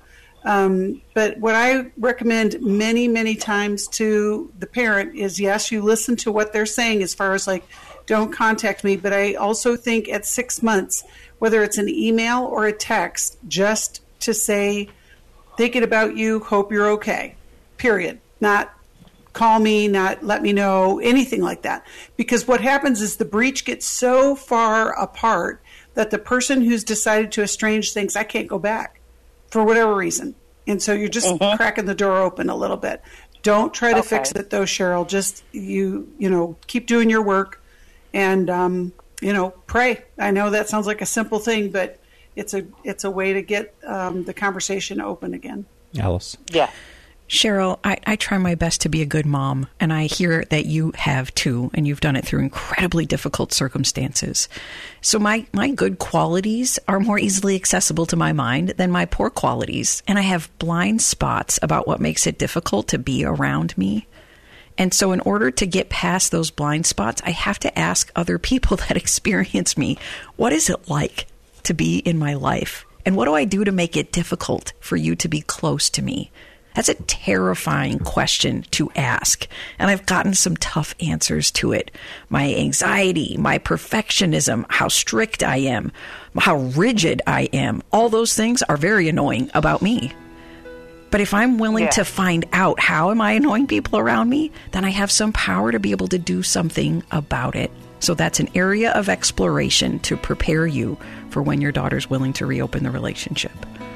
Um, but what I recommend many, many times to the parent is, yes, you listen to what they're saying as far as like, don't contact me. But I also think at six months, whether it's an email or a text, just to say, thinking about you, hope you're okay, period. Not call me, not let me know, anything like that. Because what happens is the breach gets so far apart that the person who's decided to estrange thinks, I can't go back for whatever reason. And so you're just mm-hmm. cracking the door open a little bit. Don't try to okay. fix it though, Cheryl. Just, you, you know, keep doing your work and, um, you know, pray. I know that sounds like a simple thing, but it's a, it's a way to get um, the conversation open again. Alice. Yeah. Cheryl, I, I try my best to be a good mom, and I hear that you have too, and you've done it through incredibly difficult circumstances. So my, my good qualities are more easily accessible to my mind than my poor qualities, and I have blind spots about what makes it difficult to be around me. And so in order to get past those blind spots, I have to ask other people that experience me, what is it like to be in my life? And what do I do to make it difficult for you to be close to me? That's a terrifying question to ask, and I've gotten some tough answers to it. My anxiety, my perfectionism, how strict I am, how rigid I am, all those things are very annoying about me. But if I'm willing yeah. to find out how am I annoying people around me, then I have some power to be able to do something about it. So that's an area of exploration to prepare you for when your daughter's willing to reopen the relationship.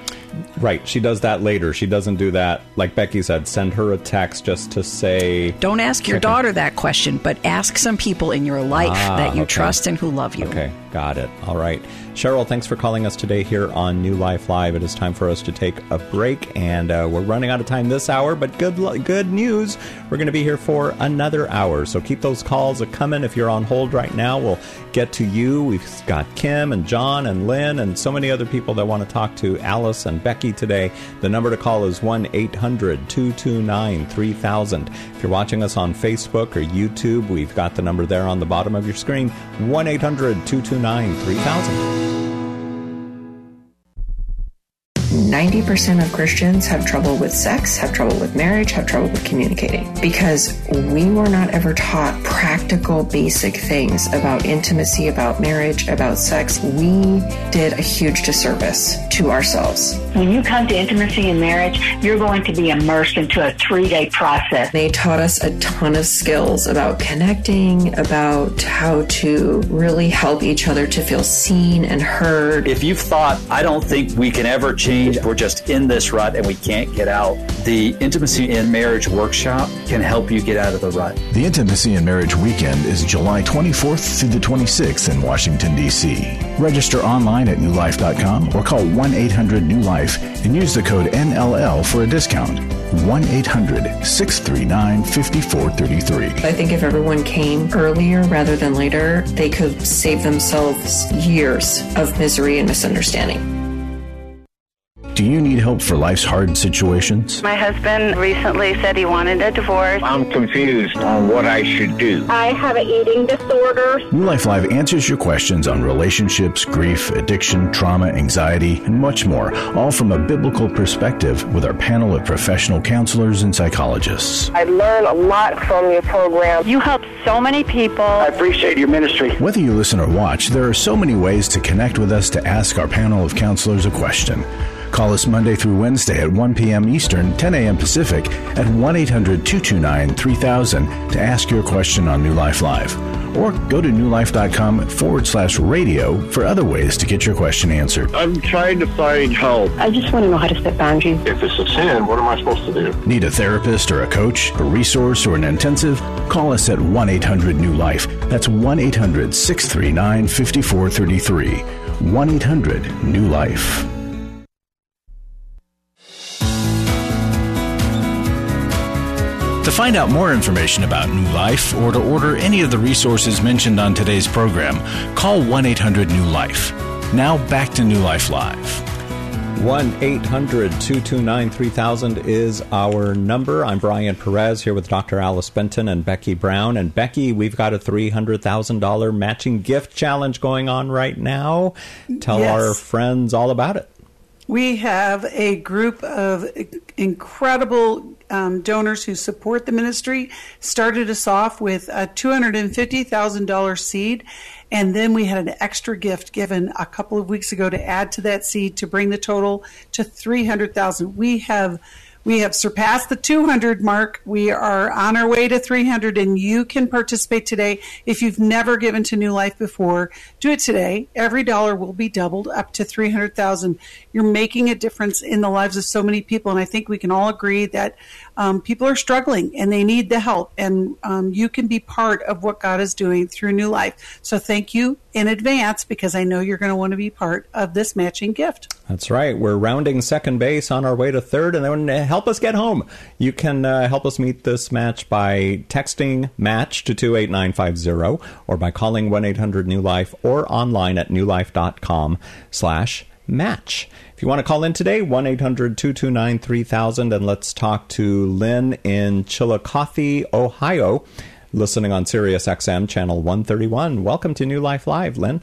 Right. She does that later. She doesn't do that. Like Becky said, send her a text just to say... Don't ask your daughter that question, but ask some people in your life ah, that you okay. trust and who love you. Okay. Got it. All right. Cheryl, thanks for calling us today here on New Life Live. It is time for us to take a break, and uh, we're running out of time this hour, but good good news. We're going to be here for another hour, so keep those calls coming. If you're on hold right now, we'll get to you. We've got Kim and John and Lynn and so many other people that want to talk to Alice and Becky today. The number to call is one eight hundred two two nine three thousand. If you're watching us on Facebook or YouTube, we've got the number there on the bottom of your screen, one eight hundred two two nine three thousand. ninety percent of Christians have trouble with sex, have trouble with marriage, have trouble with communicating because we were not ever taught practical, basic things about intimacy, about marriage, about sex. We did a huge disservice to ourselves. When you come to intimacy and marriage, you're going to be immersed into a three-day process. They taught us a ton of skills about connecting, about how to really help each other to feel seen and heard. If you've thought, I don't think we can ever change, we're just in this rut and we can't get out, the Intimacy in Marriage Workshop can help you get out of the rut. The Intimacy in Marriage Weekend is July twenty-fourth through the twenty-sixth in Washington, D C Register online at new life dot com or call one eight hundred new life and use the code N L L for a discount. one eight hundred six three nine five four three three. I think if everyone came earlier rather than later, they could save themselves years of misery and misunderstanding. Do you need help for life's hard situations? My husband recently said he wanted a divorce. I'm confused on what I should do. I have an eating disorder. New Life Live answers your questions on relationships, grief, addiction, trauma, anxiety, and much more, all from a biblical perspective with our panel of professional counselors and psychologists. I learned a lot from your program. You help so many people. I appreciate your ministry. Whether you listen or watch, there are so many ways to connect with us to ask our panel of counselors a question. Call us Monday through Wednesday at one p.m. Eastern, ten a.m. Pacific at one eight hundred two two nine three thousand to ask your question on New Life Live. Or go to newlife.com forward slash radio for other ways to get your question answered. I'm trying to find help. I just want to know how to set boundaries. If it's a sin, what am I supposed to do? Need a therapist or a coach, a resource or an intensive? Call us at one eight hundred new life. That's one eight hundred six three nine five four three three. one eight hundred new life. To find out more information about New Life or to order any of the resources mentioned on today's program, call one eight hundred new life. Now back to New Life Live. one eight hundred two two nine three thousand is our number. I'm Brian Perez here with Doctor Alice Benton and Becky Brown. And Becky, we've got a three hundred thousand dollars matching gift challenge going on right now. Tell Yes. our friends all about it. We have a group of incredible um, donors who support the ministry. Started us off with a two hundred fifty thousand dollars seed, and then we had an extra gift given a couple of weeks ago to add to that seed to bring the total to three hundred thousand dollars. We have we have surpassed the two hundred mark. We are on our way to three hundred, and you can participate today. If you've never given to New Life before, do it today. Every dollar will be doubled up to three hundred thousand dollars. You're making a difference in the lives of so many people, and I think we can all agree that um, people are struggling and they need the help, and um, you can be part of what God is doing through New Life. So thank you in advance, because I know you're going to want to be part of this matching gift. That's right. We're rounding second base on our way to third, and then uh, help us get home. You can uh, help us meet this match by texting MATCH to two eight nine five zero or by calling one eight hundred new life or online at newlife.com slash match. If you want to call in today, one eight hundred two two nine three thousand, and let's talk to Lynn in Chillicothe, Ohio, listening on Sirius X M channel one thirty-one. Welcome to New Life Live, Lynn.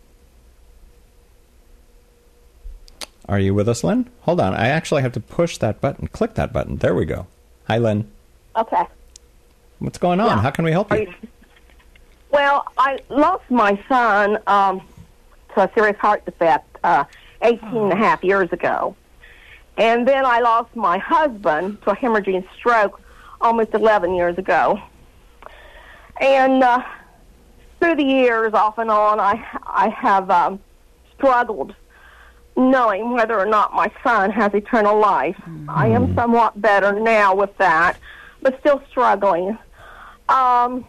Are you with us, Lynn? Hold on. I actually have to push that button. Click that button. There we go. Hi, Lynn. Okay. What's going on? Yeah. How can we help you? Well, I lost my son um, to a serious heart defect uh, eighteen and a half years ago. And then I lost my husband to a hemorrhaging stroke almost eleven years ago. And uh, through the years, off and on, I, I have um, struggled knowing whether or not my son has eternal life. Mm-hmm. I am somewhat better now with that, but still struggling. Um,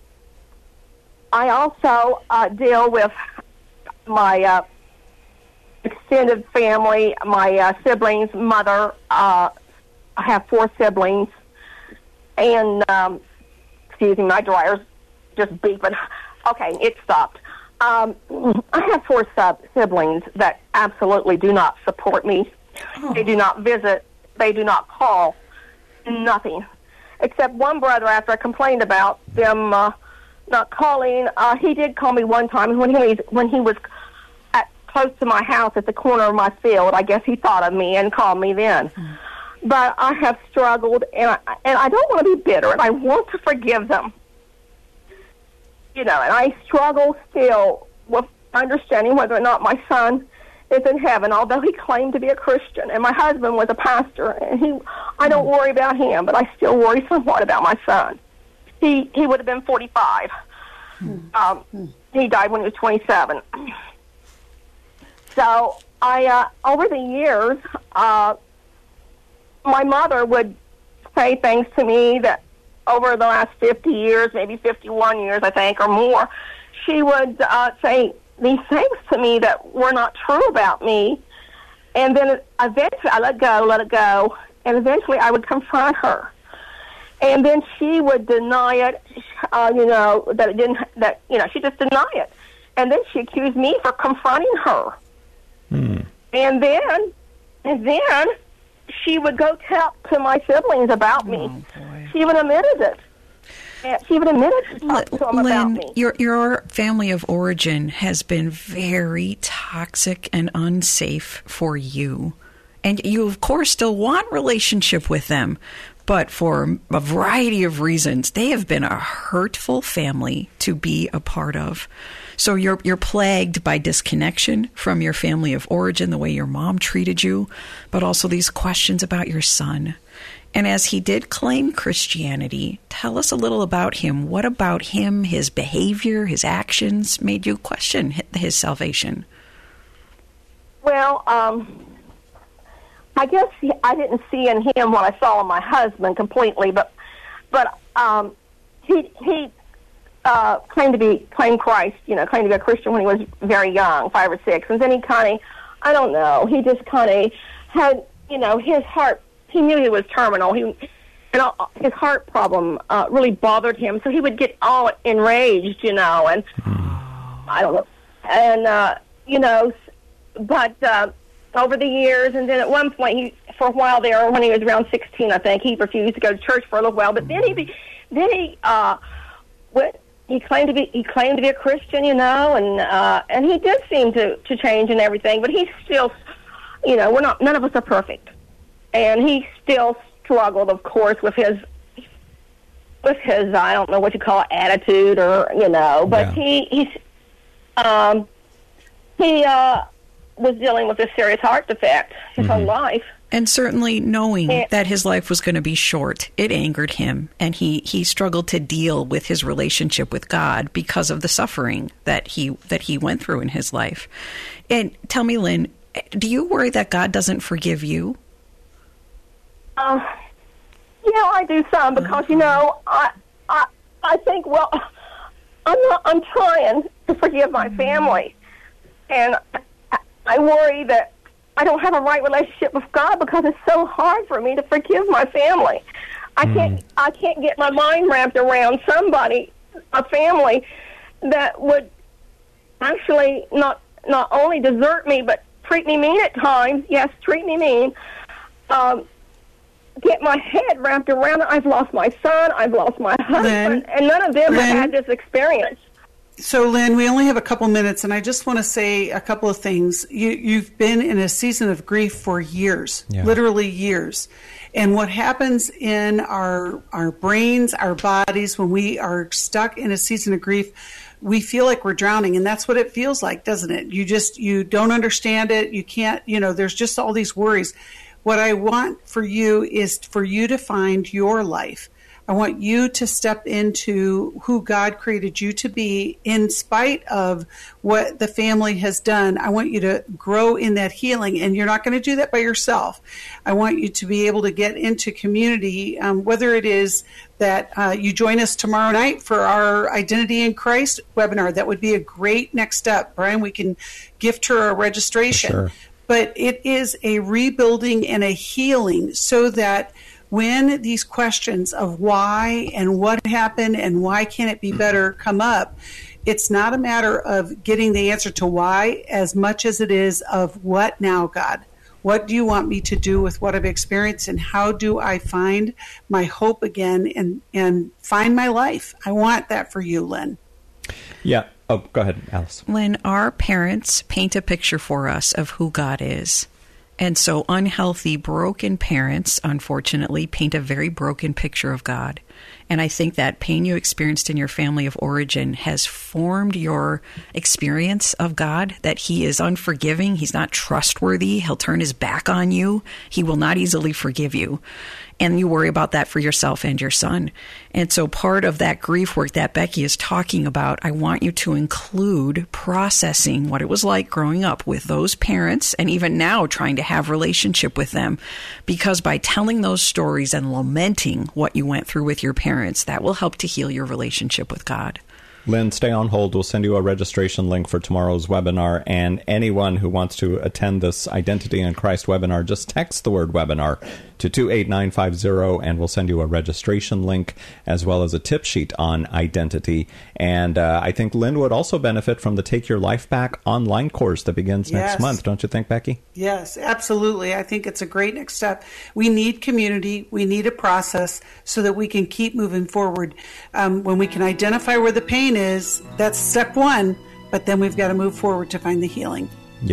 I also uh, deal with my uh, extended family, my uh, siblings, mother. Uh, I have four siblings, and, um, excuse me, my dryer's just beeping. Okay, it stopped. Um, I have four sub siblings that absolutely do not support me. Oh. They do not visit. They do not call. Nothing. Except one brother, after I complained about them uh, not calling, uh, he did call me one time when he was, when he was at, close to my house at the corner of my field. I guess he thought of me and called me then. Mm. But I have struggled, and I, and I don't want to be bitter, and I want to forgive them. You know, and I struggle still with understanding whether or not my son is in heaven, although he claimed to be a Christian. And my husband was a pastor, and he, I don't worry about him, but I still worry somewhat about my son. He he would have been forty-five. Um, he died when he was twenty-seven. So I, uh, over the years, uh, my mother would say things to me that over the last fifty years, maybe fifty-one years, I think, or more, she would uh, say these things to me that were not true about me. And then eventually I let go, let it go, and eventually I would confront her. And then she would deny it, uh, you know, that it didn't, that, you know, she just deny it. And then she accused me for confronting her. Hmm. And then, and then she would go tell to my siblings about me. Oh, she even admitted it. She even admitted to talk to them Lynn, about me. Your, your family of origin has been very toxic and unsafe for you. And you, of course, still want relationship with them. But for a variety of reasons, they have been a hurtful family to be a part of. So you're you're plagued by disconnection from your family of origin, the way your mom treated you, but also these questions about your son. And as he did claim Christianity, tell us a little about him. What about him, his behavior, his actions made you question his salvation? Well, um, I guess he, I didn't see in him what I saw in my husband completely, but but um, he he uh, claimed to be claimed Christ, you know, claimed to be a Christian when he was very young, five or six, and then he kind of, I don't know, he just kind of had, you know, his heart. He knew he was terminal. He and all, his heart problem uh, really bothered him, so he would get all enraged, you know, and I don't know, and uh, you know, but uh, over the years, and then at one point, he for a while there, when he was around sixteen, I think, he refused to go to church for a little while, but then he be, then he uh, went. He claimed to be he claimed to be a Christian, you know, and uh, and he did seem to to change and everything, but he's still, you know, we're not none of us are perfect. And he still struggled, of course, with his, with his, I don't know what you call it, attitude or, you know, but yeah. he, he's, um, he, uh, was dealing with a serious heart defect his mm-hmm. whole life. And certainly knowing and, that his life was going to be short, it angered him. And he, he struggled to deal with his relationship with God because of the suffering that he, that he went through in his life. And tell me, Lynn, do you worry that God doesn't forgive you? Uh, yeah, I do some because you know I I I think well I'm not, I'm trying to forgive my family, and I, I worry that I don't have a right relationship with God because it's so hard for me to forgive my family. I can't I can't get my mind wrapped around somebody, a family that would actually not not only desert me but treat me mean at times. Yes, treat me mean. Um, get my head wrapped around it. I've lost my son, I've lost my husband, Lynn, and none of them Lynn, have had this experience. So, Lynn, we only have a couple minutes, and I just want to say a couple of things. You, you've been in a season of grief for years, yeah. literally years. And what happens in our our brains, our bodies, when we are stuck in a season of grief, we feel like we're drowning, and that's what it feels like, doesn't it? You just, you don't understand it. You can't, you know, there's just all these worries. What I want for you is for you to find your life. I want you to step into who God created you to be in spite of what the family has done. I want you to grow in that healing, and you're not going to do that by yourself. I want you to be able to get into community, um, whether it is that uh, you join us tomorrow night for our Identity in Christ webinar. That would be a great next step. Brian, we can gift her a registration. Sure. But it is a rebuilding and a healing so that when these questions of why and what happened and why can't it be better come up, it's not a matter of getting the answer to why as much as it is of what now, God? What do you want me to do with what I've experienced, and how do I find my hope again and, and find my life? I want that for you, Lynn. Yeah. Oh, go ahead, Alice. Lynn, our parents paint a picture for us of who God is. And so unhealthy, broken parents, unfortunately, paint a very broken picture of God. And I think that pain you experienced in your family of origin has formed your experience of God, that he is unforgiving, he's not trustworthy, he'll turn his back on you, he will not easily forgive you. And you worry about that for yourself and your son. And so part of that grief work that Becky is talking about, I want you to include processing what it was like growing up with those parents, and even now trying to have relationship with them. Because by telling those stories and lamenting what you went through with your parents, that will help to heal your relationship with God. Lynn, stay on hold. We'll send you a registration link for tomorrow's webinar. And anyone who wants to attend this Identity in Christ webinar, just text the word webinar to two eight nine five zero, and we'll send you a registration link as well as a tip sheet on identity. And uh, I think Lynn would also benefit from the Take Your Life Back online course that begins yes. next month. Don't you think, Becky? Yes, absolutely. I think it's a great next step. We need community. We need a process so that we can keep moving forward. Um, when we can identify where the pain is, that's step one, but then we've got to move forward to find the healing. Yep.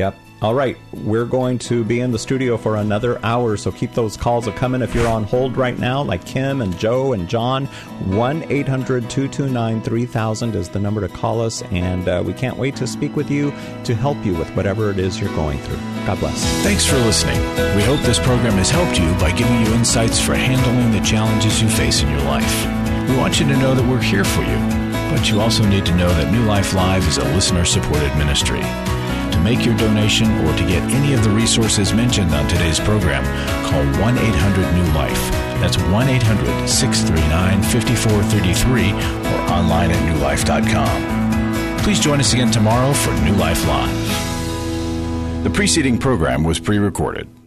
All right, we're going to be in the studio for another hour, so keep those calls coming. If you're on hold right now, like Kim and Joe and John, one eight hundred two two nine three thousand is the number to call us, and uh, we can't wait to speak with you to help you with whatever it is you're going through. God bless. Thanks for listening. We hope this program has helped you by giving you insights for handling the challenges you face in your life. We want you to know that we're here for you, but you also need to know that New Life Live is a listener-supported ministry. To make your donation or to get any of the resources mentioned on today's program, call one eight hundred new life. That's one eight hundred six three nine five four three three or online at new life dot com. Please join us again tomorrow for New Life Live. The preceding program was pre-recorded.